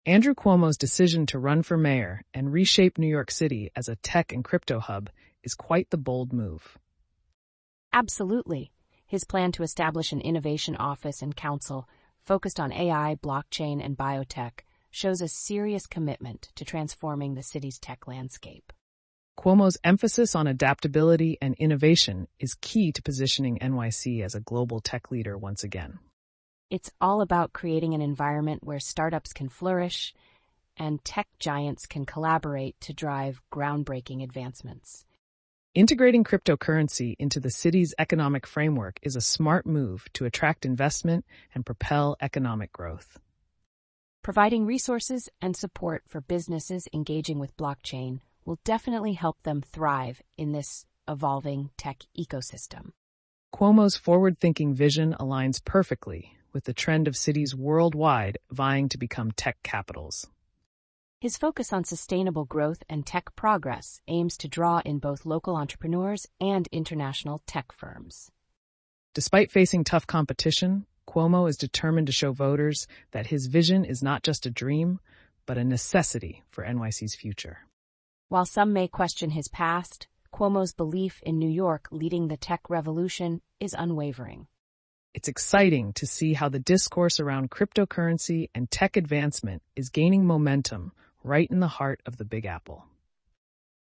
Andrew Cuomo's decision to run for mayor and reshape New York City as a tech and crypto hub is quite the bold move. Absolutely. His plan to establish an innovation office and council focused on AI, blockchain, and biotech shows a serious commitment to transforming the city's tech landscape. Cuomo's emphasis on adaptability and innovation is key to positioning NYC as a global tech leader once again. It's all about creating an environment where startups can flourish and tech giants can collaborate to drive groundbreaking advancements. Integrating cryptocurrency into the city's economic framework is a smart move to attract investment and propel economic growth. Providing resources and support for businesses engaging with blockchain will definitely help them thrive in this evolving tech ecosystem. Cuomo's forward-thinking vision aligns perfectly with the trend of cities worldwide vying to become tech capitals. His focus on sustainable growth and tech progress aims to draw in both local entrepreneurs and international tech firms. Despite facing tough competition, Cuomo is determined to show voters that his vision is not just a dream, but a necessity for NYC's future. While some may question his past, Cuomo's belief in New York leading the tech revolution is unwavering. It's exciting to see how the discourse around cryptocurrency and tech advancement is gaining momentum right in the heart of the Big Apple.